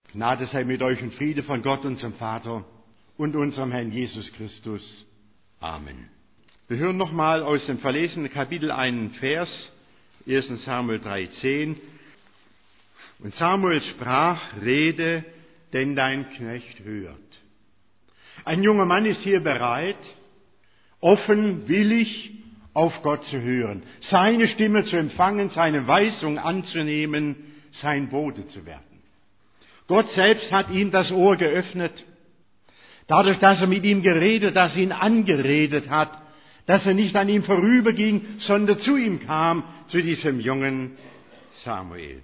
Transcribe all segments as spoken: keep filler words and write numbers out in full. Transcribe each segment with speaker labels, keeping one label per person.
Speaker 1: Gnade sei mit euch und Friede von Gott, unserem Vater und unserem Herrn Jesus Christus. Amen. Wir hören nochmal aus dem verlesenen Kapitel einen Vers, erster Samuel drei zehn. Und Samuel sprach, rede, denn dein Knecht hört. Ein junger Mann ist hier bereit, offen, willig auf Gott zu hören, seine Stimme zu empfangen, seine Weisung anzunehmen, sein Bote zu werden. Gott selbst hat ihm das Ohr geöffnet, dadurch, dass er mit ihm geredet, dass er ihn angeredet hat, dass er nicht an ihm vorüberging, sondern zu ihm kam, zu diesem jungen Samuel.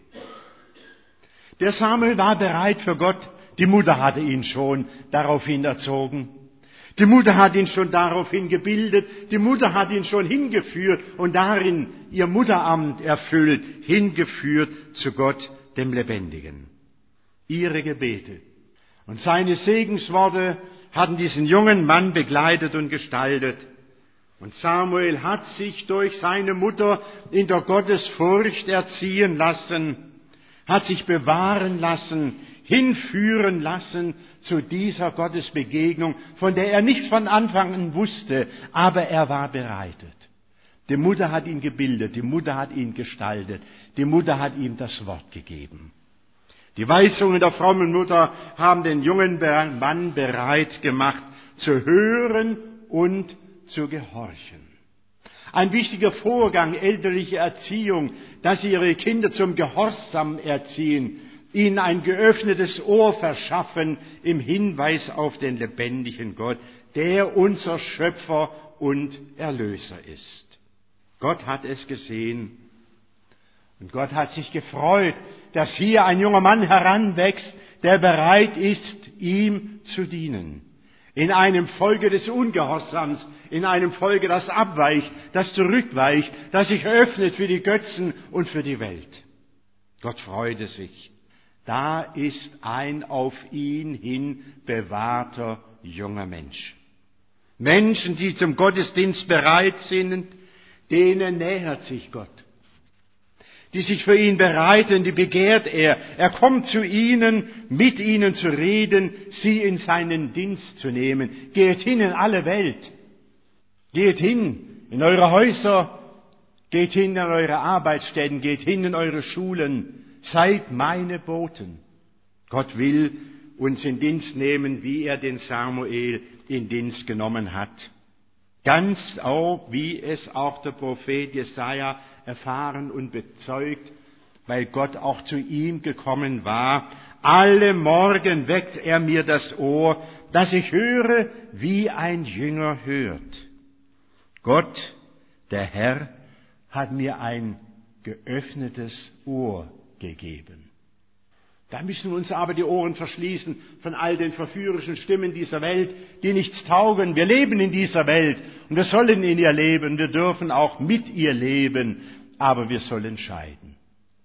Speaker 1: Der Samuel war bereit für Gott. Die Mutter hatte ihn schon daraufhin erzogen. Die Mutter hat ihn schon daraufhin gebildet. Die Mutter hat ihn schon hingeführt und darin ihr Mutteramt erfüllt, hingeführt zu Gott, dem Lebendigen. Ihre Gebete und seine Segensworte hatten diesen jungen Mann begleitet und gestaltet. Und Samuel hat sich durch seine Mutter in der Gottesfurcht erziehen lassen, hat sich bewahren lassen, hinführen lassen zu dieser Gottesbegegnung, von der er nicht von Anfang an wusste, aber er war bereitet. Die Mutter hat ihn gebildet, die Mutter hat ihn gestaltet, die Mutter hat ihm das Wort gegeben. Die Weisungen der frommen Mutter haben den jungen Mann bereit gemacht, zu hören und zu gehorchen. Ein wichtiger Vorgang elterliche Erziehung, dass sie ihre Kinder zum Gehorsam erziehen, ihnen ein geöffnetes Ohr verschaffen im Hinweis auf den lebendigen Gott, der unser Schöpfer und Erlöser ist. Gott hat es gesehen und Gott hat sich gefreut, dass hier ein junger Mann heranwächst, der bereit ist, ihm zu dienen. In einem Volke des Ungehorsams, in einem Volke, das abweicht, das zurückweicht, das sich öffnet für die Götzen und für die Welt. Gott freute sich. Da ist ein auf ihn hin bewahrter junger Mensch. Menschen, die zum Gottesdienst bereit sind, denen nähert sich Gott. Die sich für ihn bereiten, die begehrt er. Er kommt zu ihnen, mit ihnen zu reden, sie in seinen Dienst zu nehmen. Geht hin in alle Welt. Geht hin in eure Häuser. Geht hin in eure Arbeitsstätten. Geht hin in eure Schulen. Seid meine Boten. Gott will uns in Dienst nehmen, wie er den Samuel in Dienst genommen hat. Ganz auch, wie es auch der Prophet Jesaja erfahren und bezeugt, weil Gott auch zu ihm gekommen war. Alle Morgen weckt er mir das Ohr, dass ich höre, wie ein Jünger hört. Gott, der Herr, hat mir ein geöffnetes Ohr gegeben. Da müssen wir uns aber die Ohren verschließen von all den verführerischen Stimmen dieser Welt, die nichts taugen. Wir leben in dieser Welt und wir sollen in ihr leben. Wir dürfen auch mit ihr leben, aber wir sollen scheiden.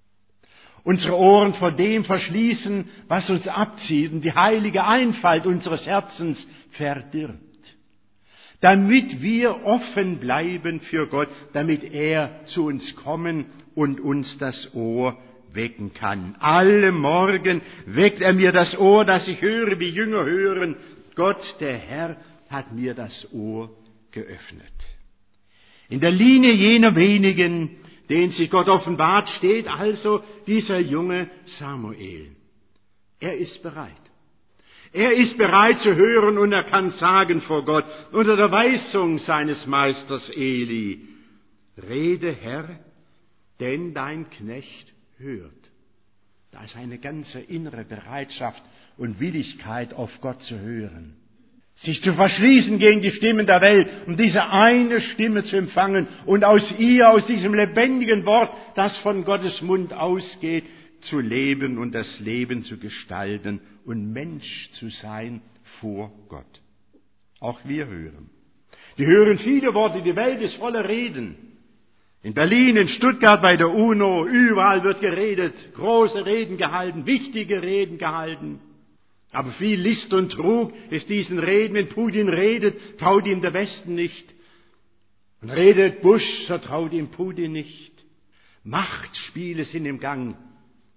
Speaker 1: Unsere Ohren vor dem verschließen, was uns abzieht und die heilige Einfalt unseres Herzens verdirbt. Damit wir offen bleiben für Gott, damit er zu uns kommen und uns das Ohr wecken kann. Alle Morgen weckt er mir das Ohr, dass ich höre, wie Jünger hören. Gott, der Herr, hat mir das Ohr geöffnet. In der Linie jener wenigen, denen sich Gott offenbart, steht also dieser junge Samuel. Er ist bereit. Er ist bereit zu hören und er kann sagen vor Gott, unter der Weisung seines Meisters Eli, rede Herr, denn dein Knecht hört. Da ist eine ganze innere Bereitschaft und Willigkeit, auf Gott zu hören. Sich zu verschließen gegen die Stimmen der Welt, um diese eine Stimme zu empfangen und aus ihr, aus diesem lebendigen Wort, das von Gottes Mund ausgeht, zu leben und das Leben zu gestalten und Mensch zu sein vor Gott. Auch wir hören. Die hören viele Worte, die Welt ist voller Reden. In Berlin, in Stuttgart, bei der UNO, überall wird geredet, große Reden gehalten, wichtige Reden gehalten. Aber viel List und Trug ist diesen Reden. Wenn Putin redet, traut ihm der Westen nicht. Und redet Bush, so traut ihm Putin nicht. Machtspiele sind im Gang.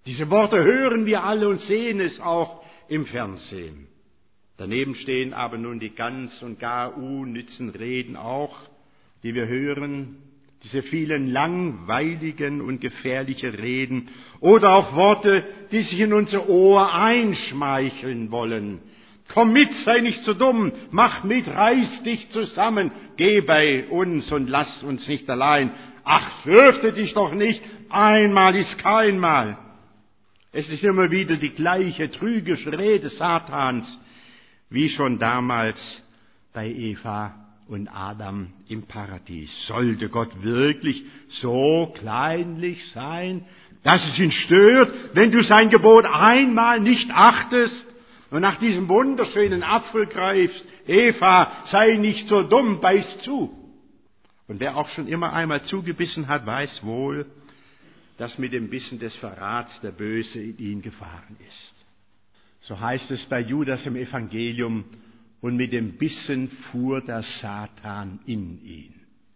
Speaker 1: Diese Worte hören wir alle und sehen es auch im Fernsehen. Daneben stehen aber nun die ganz und gar unnützen Reden auch, die wir hören, diese vielen langweiligen und gefährlichen Reden oder auch Worte, die sich in unser Ohr einschmeicheln wollen. Komm mit, sei nicht so dumm, mach mit, reiß dich zusammen, geh bei uns und lass uns nicht allein. Ach, fürchte dich doch nicht, einmal ist kein Mal. Es ist immer wieder die gleiche trügerische Rede Satans, wie schon damals bei Eva und Adam im Paradies. Sollte Gott wirklich so kleinlich sein, dass es ihn stört, wenn du sein Gebot einmal nicht achtest und nach diesem wunderschönen Apfel greifst? Eva, sei nicht so dumm, beiß zu. Und wer auch schon immer einmal zugebissen hat, weiß wohl, dass mit dem Bissen des Verrats der Böse in ihn gefahren ist. So heißt es bei Judas im Evangelium, und mit dem Bissen fuhr der Satan in ihn.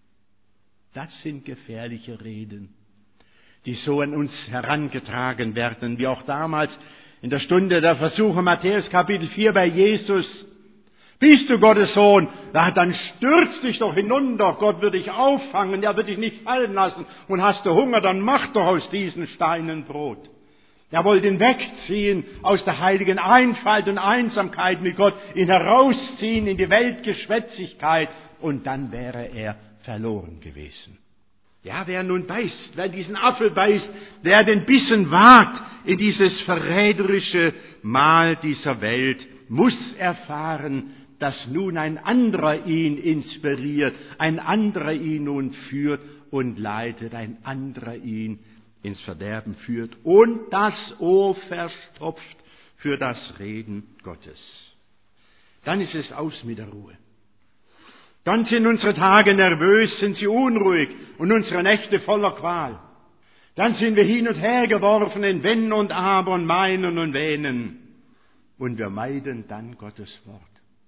Speaker 1: Das sind gefährliche Reden, die so an uns herangetragen werden, wie auch damals in der Stunde der Versuche, Matthäus Kapitel vier bei Jesus. Bist du Gottes Sohn? Na, dann stürz dich doch hinunter, Gott wird dich auffangen, er wird dich nicht fallen lassen. Und hast du Hunger, dann mach doch aus diesen Steinen Brot. Er wollte ihn wegziehen aus der heiligen Einfalt und Einsamkeit mit Gott, ihn herausziehen in die Weltgeschwätzigkeit, und dann wäre er verloren gewesen. Ja, wer nun beißt, wer diesen Apfel beißt, wer den Bissen wagt in dieses verräterische Mahl dieser Welt, muss erfahren, dass nun ein anderer ihn inspiriert, ein anderer ihn nun führt und leitet, ein anderer ihn ins Verderben führt und das Ohr verstopft für das Reden Gottes. Dann ist es aus mit der Ruhe. Dann sind unsere Tage nervös, sind sie unruhig und unsere Nächte voller Qual. Dann sind wir hin und her geworfen in Wenn und Aber und Meinen und Wähnen. Und wir meiden dann Gottes Wort.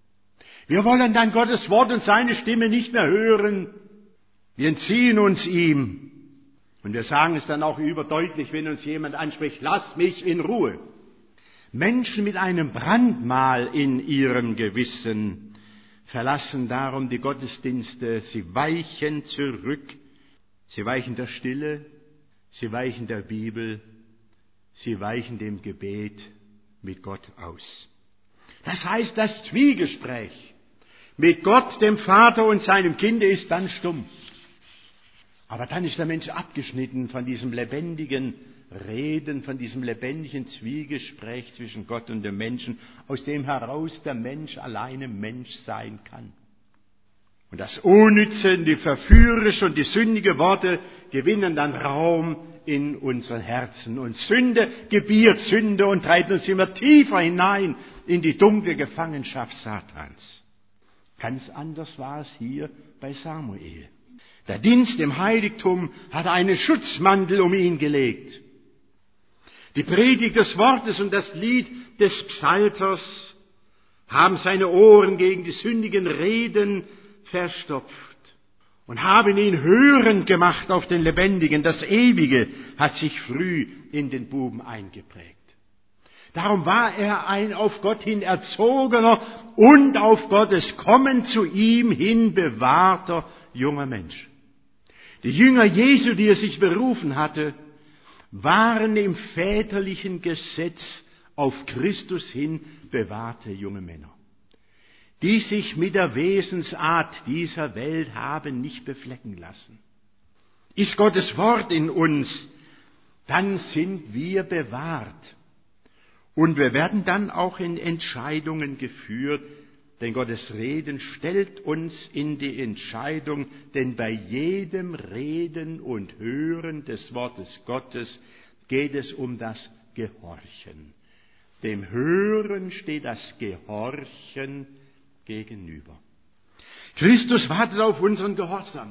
Speaker 1: Wir wollen dann Gottes Wort und seine Stimme nicht mehr hören. Wir entziehen uns ihm. Und wir sagen es dann auch überdeutlich, wenn uns jemand anspricht, lass mich in Ruhe. Menschen mit einem Brandmal in ihrem Gewissen verlassen darum die Gottesdienste, sie weichen zurück, sie weichen der Stille, sie weichen der Bibel, sie weichen dem Gebet mit Gott aus. Das heißt, das Zwiegespräch mit Gott, dem Vater und seinem Kinde ist dann stumm. Aber dann ist der Mensch abgeschnitten von diesem lebendigen Reden, von diesem lebendigen Zwiegespräch zwischen Gott und dem Menschen, aus dem heraus der Mensch alleine Mensch sein kann. Und das Unnütze, die verführerische und die sündige Worte gewinnen dann Raum in unseren Herzen. Und Sünde gebiert Sünde und treibt uns immer tiefer hinein in die dunkle Gefangenschaft Satans. Ganz anders war es hier bei Samuel. Der Dienst im Heiligtum hat einen Schutzmantel um ihn gelegt. Die Predigt des Wortes und das Lied des Psalters haben seine Ohren gegen die sündigen Reden verstopft und haben ihn hörend gemacht auf den Lebendigen. Das Ewige hat sich früh in den Buben eingeprägt. Darum war er ein auf Gott hin erzogener und auf Gottes Kommen zu ihm hin bewahrter junger Mensch. Die Jünger Jesu, die er sich berufen hatte, waren im väterlichen Gesetz auf Christus hin bewahrte junge Männer, die sich mit der Wesensart dieser Welt haben nicht beflecken lassen. Ist Gottes Wort in uns, dann sind wir bewahrt. Und wir werden dann auch in Entscheidungen geführt, denn Gottes Reden stellt uns in die Entscheidung, denn bei jedem Reden und Hören des Wortes Gottes geht es um das Gehorchen. Dem Hören steht das Gehorchen gegenüber. Christus wartet auf unseren Gehorsam.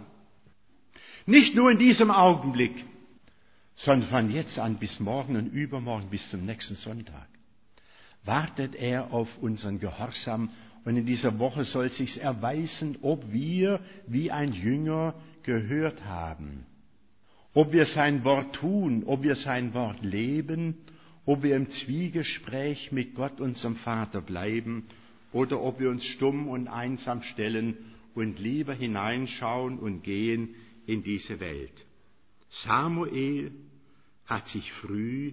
Speaker 1: Nicht nur in diesem Augenblick, sondern von jetzt an bis morgen und übermorgen bis zum nächsten Sonntag wartet er auf unseren Gehorsam. Und in dieser Woche soll sich erweisen, ob wir wie ein Jünger gehört haben, ob wir sein Wort tun, ob wir sein Wort leben, ob wir im Zwiegespräch mit Gott, unserem Vater, bleiben oder ob wir uns stumm und einsam stellen und lieber hineinschauen und gehen in diese Welt. Samuel hat sich früh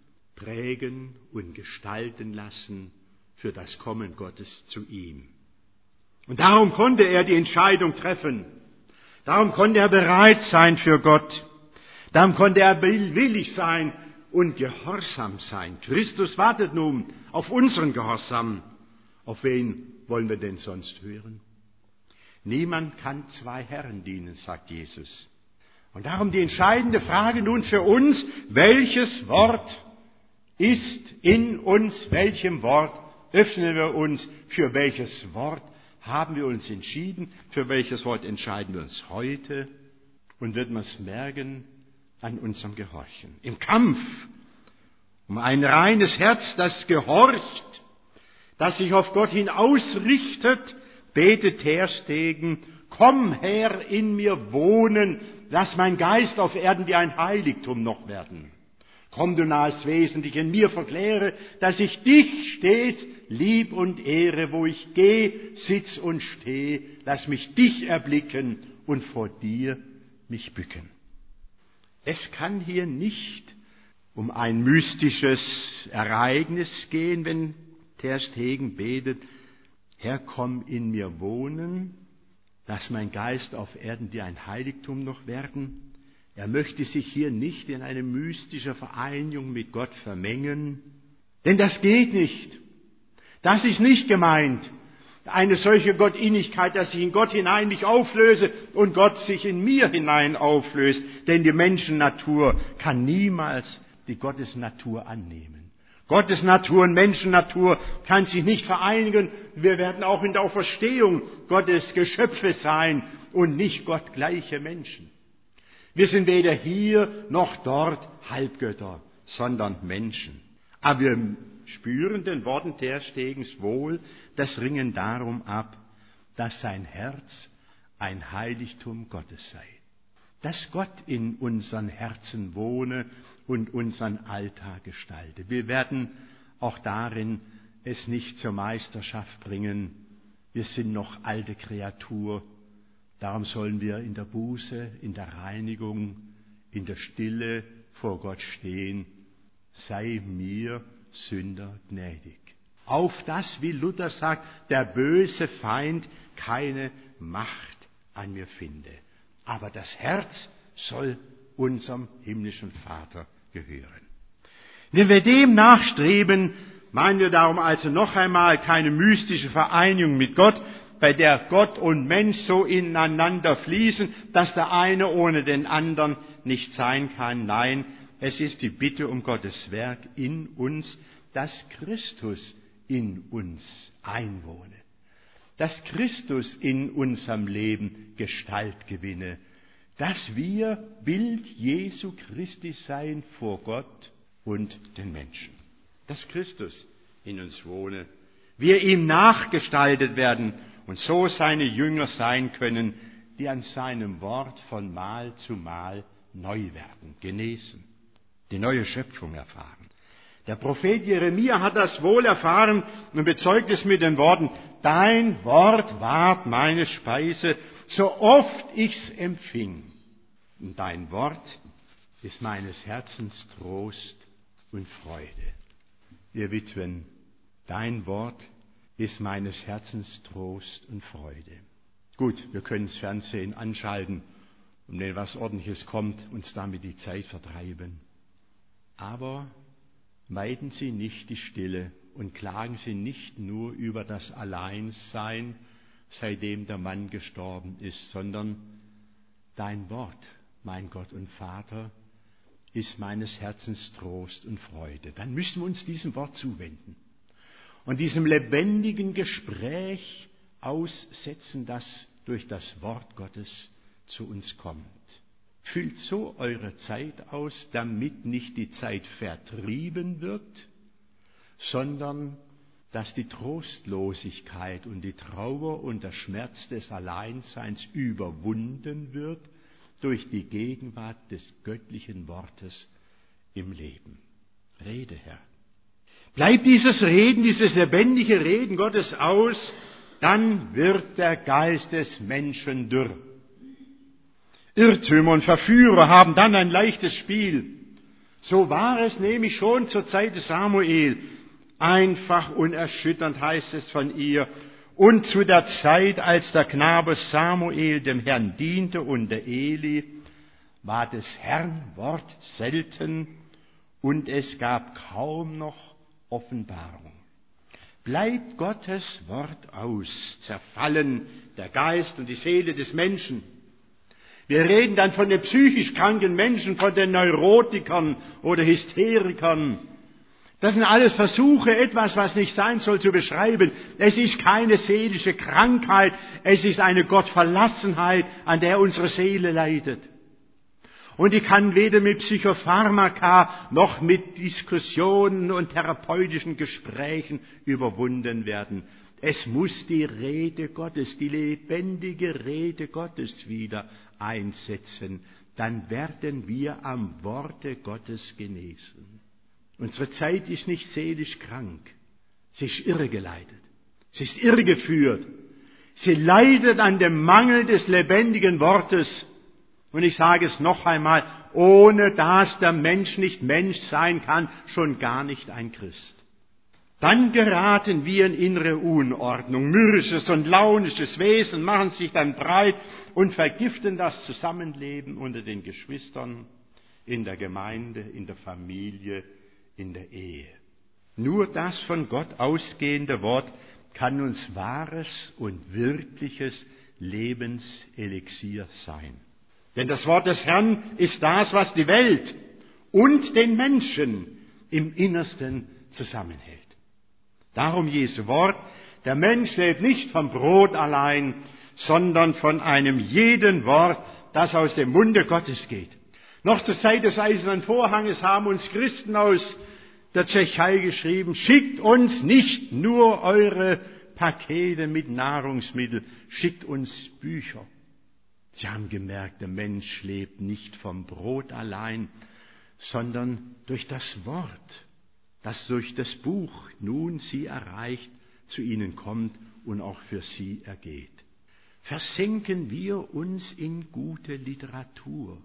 Speaker 1: prägen und gestalten lassen für das Kommen Gottes zu ihm. Und darum konnte er die Entscheidung treffen. Darum konnte er bereit sein für Gott. Darum konnte er willig sein und gehorsam sein. Christus wartet nun auf unseren Gehorsam. Auf wen wollen wir denn sonst hören? Niemand kann zwei Herren dienen, sagt Jesus. Und darum die entscheidende Frage nun für uns: Welches Wort ist in uns? Welchem Wort öffnen wir uns? Für welches Wort haben wir uns entschieden? Für welches Wort entscheiden wir uns heute? Und wird man es merken an unserem Gehorchen. Im Kampf um ein reines Herz, das gehorcht, das sich auf Gott hin ausrichtet, betet Terstegen: Komm her in mir wohnen, lass mein Geist auf Erden wie ein Heiligtum noch werden. Komm, du nahes Wesen, dich in mir verkläre, dass ich dich stets lieb und ehre, wo ich geh, sitz und steh, lass mich dich erblicken und vor dir mich bücken. Es kann hier nicht um ein mystisches Ereignis gehen, wenn Terstegen betet: Herr, komm in mir wohnen, lass mein Geist auf Erden dir ein Heiligtum noch werden. Er möchte sich hier nicht in eine mystische Vereinigung mit Gott vermengen, denn das geht nicht. Das ist nicht gemeint. Eine solche Gottinnigkeit, dass ich in Gott hinein mich auflöse und Gott sich in mir hinein auflöst, denn die Menschennatur kann niemals die Gottesnatur annehmen. Gottes Natur und Menschennatur kann sich nicht vereinigen. Wir werden auch in der Auferstehung Gottes Geschöpfe sein und nicht gottgleiche Menschen. Wir sind weder hier noch dort Halbgötter, sondern Menschen. Aber wir spüren den Worten Terstegens wohl das Ringen darum ab, dass sein Herz ein Heiligtum Gottes sei. Dass Gott in unseren Herzen wohne und unseren Alltag gestalte. Wir werden auch darin es nicht zur Meisterschaft bringen. Wir sind noch alte Kreatur. Darum sollen wir in der Buße, in der Reinigung, in der Stille vor Gott stehen. Sei mir, Sünder, gnädig. Auf das, wie Luther sagt, der böse Feind keine Macht an mir finde. Aber das Herz soll unserem himmlischen Vater gehören. Wenn wir dem nachstreben, meinen wir darum also noch einmal keine mystische Vereinigung mit Gott, bei der Gott und Mensch so ineinander fließen, dass der eine ohne den anderen nicht sein kann. Nein, es ist die Bitte um Gottes Werk in uns, dass Christus in uns einwohne, dass Christus in unserem Leben Gestalt gewinne, dass wir Bild Jesu Christi seien vor Gott und den Menschen, dass Christus in uns wohne, wir ihm nachgestaltet werden und so seine Jünger sein können, die an seinem Wort von Mal zu Mal neu werden, genesen, die neue Schöpfung erfahren. Der Prophet Jeremia hat das wohl erfahren und bezeugt es mit den Worten: Dein Wort ward meine Speise, so oft ich's empfing. Und dein Wort ist meines Herzens Trost und Freude. Ihr Witwen, dein Wort ist meines Herzens Trost und Freude. Gut, wir können das Fernsehen anschalten und wenn was Ordentliches kommt, uns damit die Zeit vertreiben. Aber meiden Sie nicht die Stille und klagen Sie nicht nur über das Alleinsein, seitdem der Mann gestorben ist, sondern dein Wort, mein Gott und Vater, ist meines Herzens Trost und Freude. Dann müssen wir uns diesem Wort zuwenden und diesem lebendigen Gespräch aussetzen, das durch das Wort Gottes zu uns kommt. Füllt so eure Zeit aus, damit nicht die Zeit vertrieben wird, sondern dass die Trostlosigkeit und die Trauer und der Schmerz des Alleinseins überwunden wird durch die Gegenwart des göttlichen Wortes im Leben. Rede, Herr. Bleibt dieses Reden, dieses lebendige Reden Gottes aus, dann wird der Geist des Menschen dürr. Irrtümer und Verführer haben dann ein leichtes Spiel. So war es nämlich schon zur Zeit des Samuel. Einfach unerschütternd heißt es von ihr. Und zu der Zeit, als der Knabe Samuel dem Herrn diente und der Eli, war des Herrn Wort selten und es gab kaum noch Offenbarung. Bleibt Gottes Wort aus, zerfallen der Geist und die Seele des Menschen. Wir reden dann von den psychisch kranken Menschen, von den Neurotikern oder Hysterikern. Das sind alles Versuche, etwas, was nicht sein soll, zu beschreiben. Es ist keine seelische Krankheit, es ist eine Gottverlassenheit, an der unsere Seele leidet. Und die kann weder mit Psychopharmaka noch mit Diskussionen und therapeutischen Gesprächen überwunden werden. Es muss die Rede Gottes, die lebendige Rede Gottes wieder einsetzen. Dann werden wir am Worte Gottes genesen. Unsere Zeit ist nicht seelisch krank. Sie ist irregeleitet. Sie ist irregeführt. Sie leidet an dem Mangel des lebendigen Wortes. Und ich sage es noch einmal, ohne dass der Mensch nicht Mensch sein kann, schon gar nicht ein Christ. Dann geraten wir in innere Unordnung. Mürrisches und launisches Wesen machen sich dann breit und vergiften das Zusammenleben unter den Geschwistern, in der Gemeinde, in der Familie, in der Ehe. Nur das von Gott ausgehende Wort kann uns wahres und wirkliches Lebenselixier sein. Denn das Wort des Herrn ist das, was die Welt und den Menschen im Innersten zusammenhält. Darum Jesu Wort, der Mensch lebt nicht vom Brot allein, sondern von einem jeden Wort, das aus dem Munde Gottes geht. Noch zur Zeit des Eisernen Vorhanges haben uns Christen aus der Tschechei geschrieben, schickt uns nicht nur eure Pakete mit Nahrungsmitteln, schickt uns Bücher. Sie haben gemerkt, der Mensch lebt nicht vom Brot allein, sondern durch das Wort, das durch das Buch nun sie erreicht, zu ihnen kommt und auch für sie ergeht. Versenken wir uns in gute Literatur.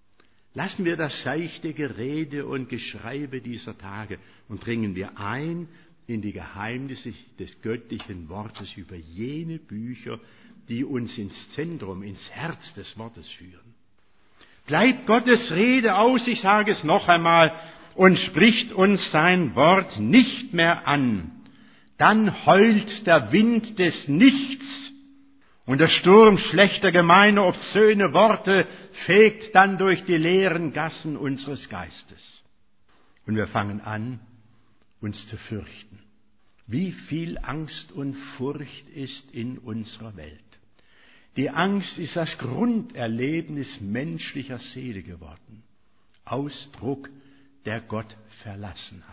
Speaker 1: Lassen wir das seichte Gerede und Geschreibe dieser Tage und dringen wir ein in die Geheimnisse des göttlichen Wortes über jene Bücher, die uns ins Zentrum, ins Herz des Wortes führen. Bleibt Gottes Rede aus, ich sage es noch einmal, und spricht uns sein Wort nicht mehr an, dann heult der Wind des Nichts und der Sturm schlechter, gemeiner, obszöne Worte fegt dann durch die leeren Gassen unseres Geistes. Und wir fangen an, uns zu fürchten. Wie viel Angst und Furcht ist in unserer Welt. Die Angst ist das Grunderlebnis menschlicher Seele geworden. Ausdruck der Gottverlassenheit.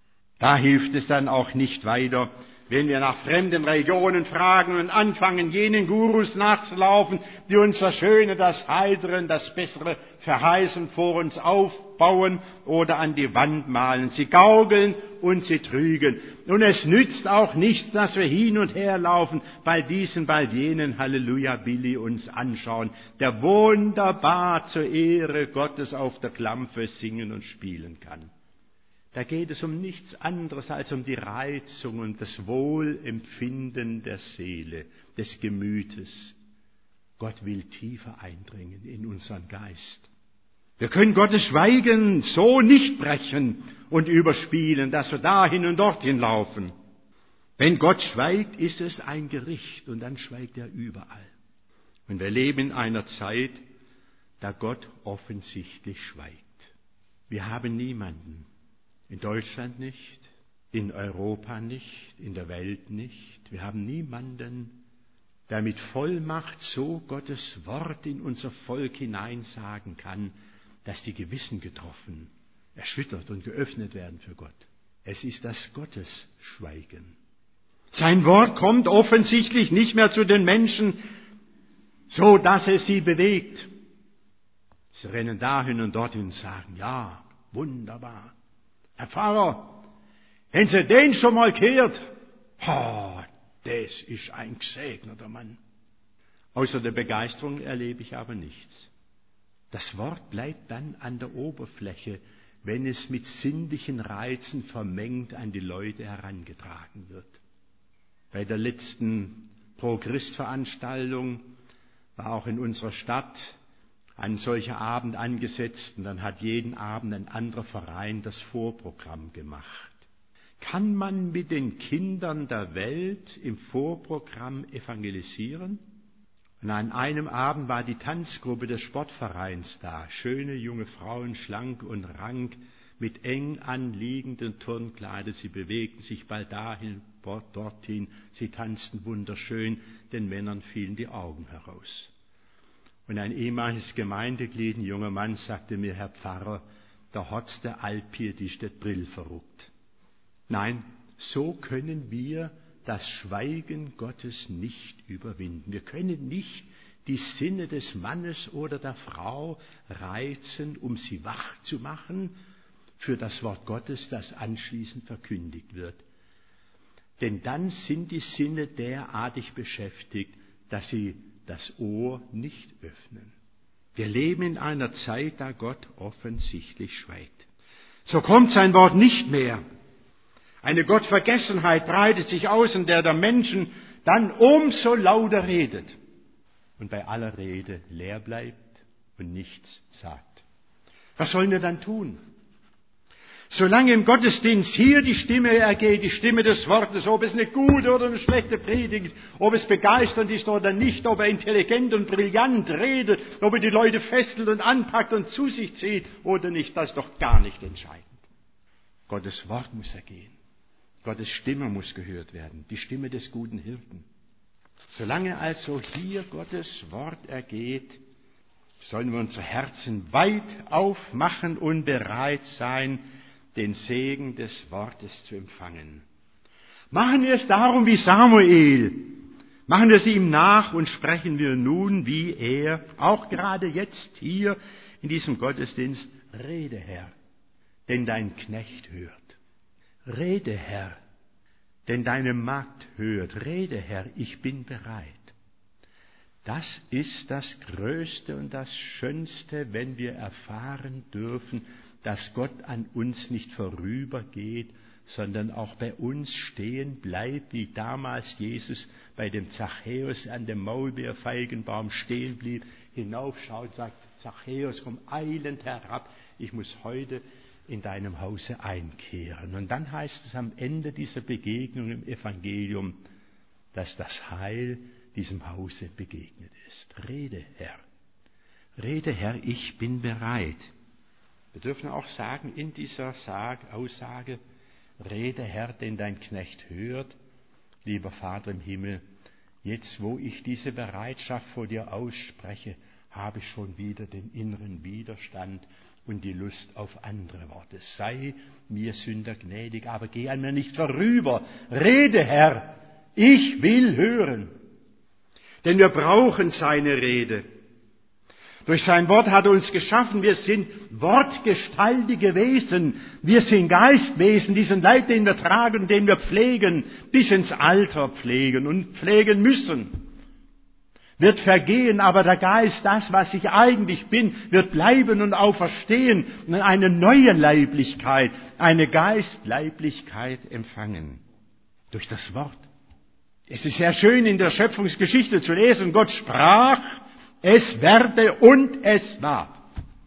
Speaker 1: Da hilft es dann auch nicht weiter, wenn wir nach fremden Religionen fragen und anfangen, jenen Gurus nachzulaufen, die uns das Schöne, das Heitere, das Bessere verheißen, vor uns aufbauen oder an die Wand malen. Sie gaukeln und sie trügen. Und es nützt auch nichts, dass wir hin und her laufen, bald diesen, bald jenen Halleluja-Billy uns anschauen, der wunderbar zur Ehre Gottes auf der Klampfe singen und spielen kann. Da geht es um nichts anderes als um die Reizung und das Wohlempfinden der Seele, des Gemütes. Gott will tiefer eindringen in unseren Geist. Wir können Gottes Schweigen so nicht brechen und überspielen, dass wir dahin und dorthin laufen. Wenn Gott schweigt, ist es ein Gericht und dann schweigt er überall. Und wir leben in einer Zeit, da Gott offensichtlich schweigt. Wir haben niemanden. In Deutschland nicht, in Europa nicht, in der Welt nicht. Wir haben niemanden, der mit Vollmacht so Gottes Wort in unser Volk hineinsagen kann, dass die Gewissen getroffen, erschüttert und geöffnet werden für Gott. Es ist das Gottesschweigen. Sein Wort kommt offensichtlich nicht mehr zu den Menschen, so dass es sie bewegt. Sie rennen dahin und dorthin und sagen, ja, wunderbar. Herr Pfarrer, wenn Sie den schon mal kehrt, oh, das ist ein gesegneter Mann. Außer der Begeisterung erlebe ich aber nichts. Das Wort bleibt dann an der Oberfläche, wenn es mit sinnlichen Reizen vermengt an die Leute herangetragen wird. Bei der letzten Pro-Christ-Veranstaltung war auch in unserer Stadt ein solcher Abend angesetzt und dann hat jeden Abend ein anderer Verein das Vorprogramm gemacht. Kann man mit den Kindern der Welt im Vorprogramm evangelisieren? Und an einem Abend war die Tanzgruppe des Sportvereins da. Schöne junge Frauen, schlank und rank, mit eng anliegenden Turnkleidern. Sie bewegten sich bald dahin, bald dorthin. Sie tanzten wunderschön. Den Männern fielen die Augen heraus. Und ein ehemaliges Gemeindeglied, ein junger Mann, sagte mir, Herr Pfarrer, da hat's der Altpietist das Brill verrückt. Nein, so können wir das Schweigen Gottes nicht überwinden. Wir können nicht die Sinne des Mannes oder der Frau reizen, um sie wach zu machen für das Wort Gottes, das anschließend verkündigt wird. Denn dann sind die Sinne derartig beschäftigt, dass sie das Ohr nicht öffnen. Wir leben in einer Zeit, da Gott offensichtlich schweigt. So kommt sein Wort nicht mehr. Eine Gottvergessenheit breitet sich aus, in der der Menschen dann umso lauter redet und bei aller Rede leer bleibt und nichts sagt. Was sollen wir dann tun? Solange im Gottesdienst hier die Stimme ergeht, die Stimme des Wortes, ob es eine gute oder eine schlechte Predigt ist, ob es begeisternd ist oder nicht, ob er intelligent und brillant redet, ob er die Leute fesselt und anpackt und zu sich zieht oder nicht, das ist doch gar nicht entscheidend. Gottes Wort muss ergehen. Gottes Stimme muss gehört werden, die Stimme des guten Hirten. Solange also hier Gottes Wort ergeht, sollen wir unsere Herzen weit aufmachen und bereit sein, den Segen des Wortes zu empfangen. Machen wir es darum wie Samuel. Machen wir es ihm nach und sprechen wir nun wie er, auch gerade jetzt hier in diesem Gottesdienst, rede Herr, denn dein Knecht hört. Rede, Herr, denn deine Magd hört. Rede, Herr, ich bin bereit. Das ist das Größte und das Schönste, wenn wir erfahren dürfen, dass Gott an uns nicht vorübergeht, sondern auch bei uns stehen bleibt, wie damals Jesus bei dem Zachäus an dem Maulbeerfeigenbaum stehen blieb, hinaufschaut, sagt, Zachäus, komm eilend herab, ich muss heute in deinem Hause einkehren. Und dann heißt es am Ende dieser Begegnung im Evangelium, dass das Heil diesem Hause begegnet ist. Rede, Herr. Rede, Herr, ich bin bereit. Wir dürfen auch sagen, in dieser Aussage, rede, Herr, denn dein Knecht hört, lieber Vater im Himmel, jetzt, wo ich diese Bereitschaft vor dir ausspreche, habe ich schon wieder den inneren Widerstand und die Lust auf andere Worte. Sei mir Sünder gnädig, aber geh an mir nicht vorüber. Rede, Herr, ich will hören. Denn wir brauchen seine Rede. Durch sein Wort hat er uns geschaffen. Wir sind wortgestaltige Wesen. Wir sind Geistwesen, diesen Leib, den wir tragen, den wir pflegen, bis ins Alter pflegen und pflegen müssen. Wird vergehen, aber der Geist, das, was ich eigentlich bin, wird bleiben und auferstehen und eine neue Leiblichkeit, eine Geistleiblichkeit empfangen. Durch das Wort. Es ist sehr schön in der Schöpfungsgeschichte zu lesen, Gott sprach, es werde und es war.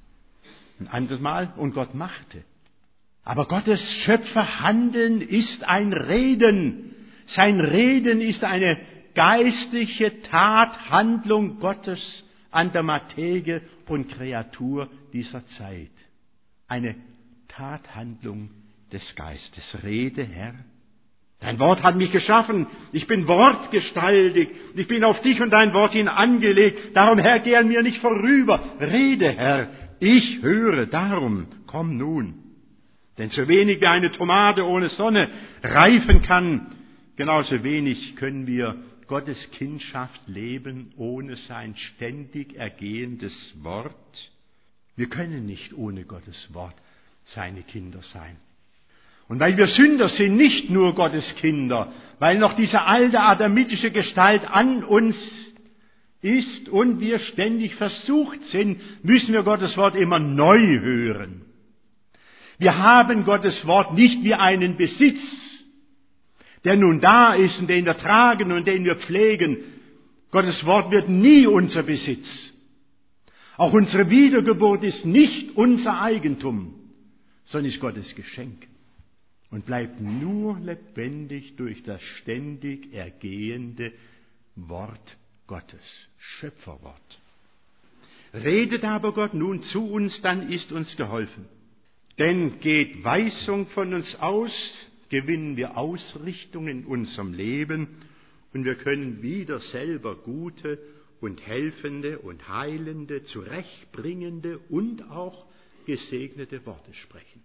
Speaker 1: Ein anderes Mal, und Gott machte. Aber Gottes Schöpferhandeln ist ein Reden. Sein Reden ist eine geistliche Tathandlung Gottes an der Materie und Kreatur dieser Zeit. Eine Tathandlung des Geistes. Rede, Herr. Dein Wort hat mich geschaffen. Ich bin wortgestaltig. Ich bin auf dich und dein Wort hin angelegt. Darum, Herr, geh an mir nicht vorüber. Rede, Herr. Ich höre. Darum, komm nun. Denn so wenig wie eine Tomate ohne Sonne reifen kann, genauso wenig können wir Gottes Kindschaft leben ohne sein ständig ergehendes Wort. Wir können nicht ohne Gottes Wort seine Kinder sein. Und weil wir Sünder sind, nicht nur Gottes Kinder, weil noch diese alte adamitische Gestalt an uns ist und wir ständig versucht sind, müssen wir Gottes Wort immer neu hören. Wir haben Gottes Wort nicht wie einen Besitz, der nun da ist und den wir tragen und den wir pflegen. Gottes Wort wird nie unser Besitz. Auch unsere Wiedergeburt ist nicht unser Eigentum, sondern ist Gottes Geschenk und bleibt nur lebendig durch das ständig ergehende Wort Gottes, Schöpferwort. Redet aber Gott nun zu uns, dann ist uns geholfen. Denn geht Weisung von uns aus, gewinnen wir Ausrichtung in unserem Leben und wir können wieder selber gute und helfende und heilende, zurechtbringende und auch gesegnete Worte sprechen.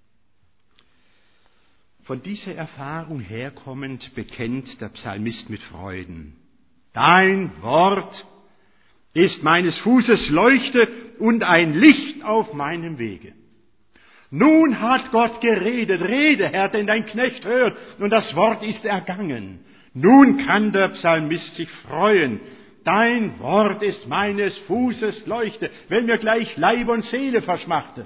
Speaker 1: Von dieser Erfahrung herkommend bekennt der Psalmist mit Freuden: Dein Wort ist meines Fußes Leuchte und ein Licht auf meinem Wege. Nun hat Gott geredet, rede, Herr, denn dein Knecht hört, und das Wort ist ergangen. Nun kann der Psalmist sich freuen. Dein Wort ist meines Fußes Leuchte, wenn mir gleich Leib und Seele verschmachtet.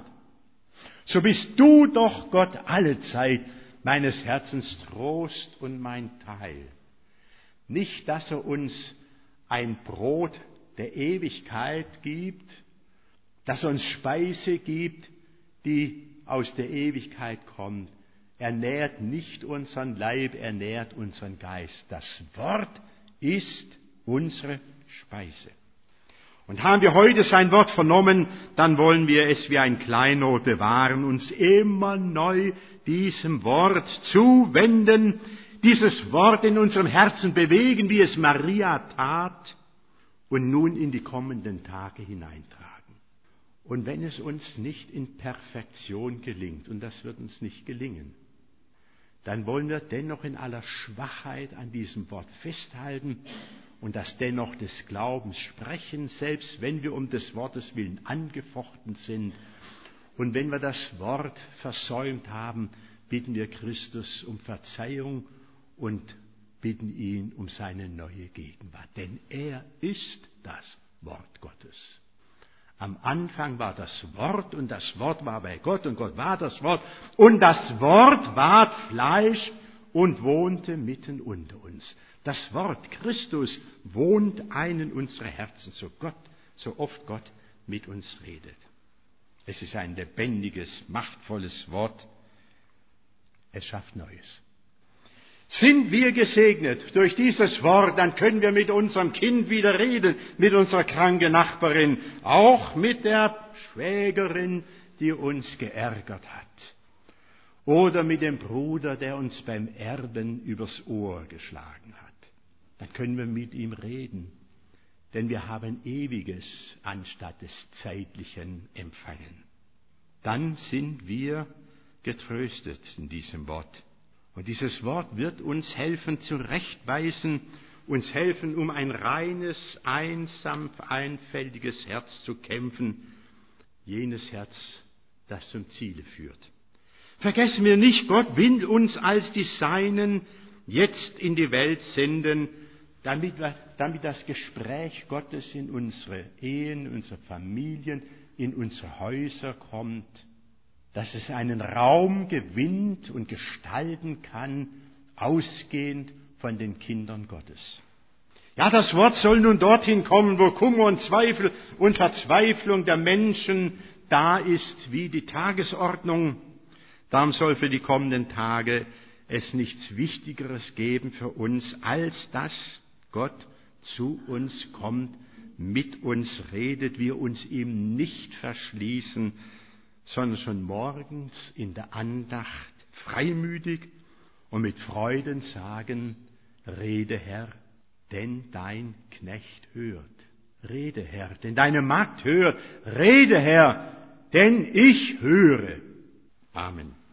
Speaker 1: So bist du doch, Gott, allezeit meines Herzens Trost und mein Teil. Nicht, dass er uns ein Brot der Ewigkeit gibt, dass er uns Speise gibt, die aus der Ewigkeit kommt. Er nährt nicht unseren Leib, er nährt unseren Geist. Das Wort ist unsere Speise. Und haben wir heute sein Wort vernommen, dann wollen wir es wie ein Kleinod bewahren, uns immer neu diesem Wort zuwenden, dieses Wort in unserem Herzen bewegen, wie es Maria tat, und nun in die kommenden Tage hineintragen. Und wenn es uns nicht in Perfektion gelingt, und das wird uns nicht gelingen, dann wollen wir dennoch in aller Schwachheit an diesem Wort festhalten und das dennoch des Glaubens sprechen, selbst wenn wir um des Wortes willen angefochten sind. Und wenn wir das Wort versäumt haben, bitten wir Christus um Verzeihung und bitten ihn um seine neue Gegenwart. Denn er ist das Wort Gottes. Am Anfang war das Wort und das Wort war bei Gott und Gott war das Wort und das Wort ward Fleisch und wohnte mitten unter uns. Das Wort Christus wohnt ein in unsere Herzen, so Gott, so oft Gott mit uns redet. Es ist ein lebendiges, machtvolles Wort. Es schafft Neues. Sind wir gesegnet durch dieses Wort, dann können wir mit unserem Kind wieder reden, mit unserer kranken Nachbarin, auch mit der Schwägerin, die uns geärgert hat, oder mit dem Bruder, der uns beim Erben übers Ohr geschlagen hat. Dann können wir mit ihm reden, denn wir haben Ewiges anstatt des Zeitlichen empfangen. Dann sind wir getröstet in diesem Wort. Und dieses Wort wird uns helfen, zurechtweisen, uns helfen, um ein reines, einsam, einfältiges Herz zu kämpfen, jenes Herz, das zum Ziele führt. Vergessen wir nicht, Gott will uns als die Seinen jetzt in die Welt senden, damit, wir, damit das Gespräch Gottes in unsere Ehen, in unsere Familien, in unsere Häuser kommt, dass es einen Raum gewinnt und gestalten kann, ausgehend von den Kindern Gottes. Ja, das Wort soll nun dorthin kommen, wo Kummer und Zweifel und Verzweiflung der Menschen da ist, wie die Tagesordnung. Darum soll für die kommenden Tage es nichts Wichtigeres geben für uns, als dass Gott zu uns kommt, mit uns redet, wir uns ihm nicht verschließen, sondern schon morgens in der Andacht freimütig und mit Freuden sagen: Rede, Herr, denn dein Knecht hört. Rede, Herr, denn deine Magd hört. Rede, Herr, denn ich höre. Amen.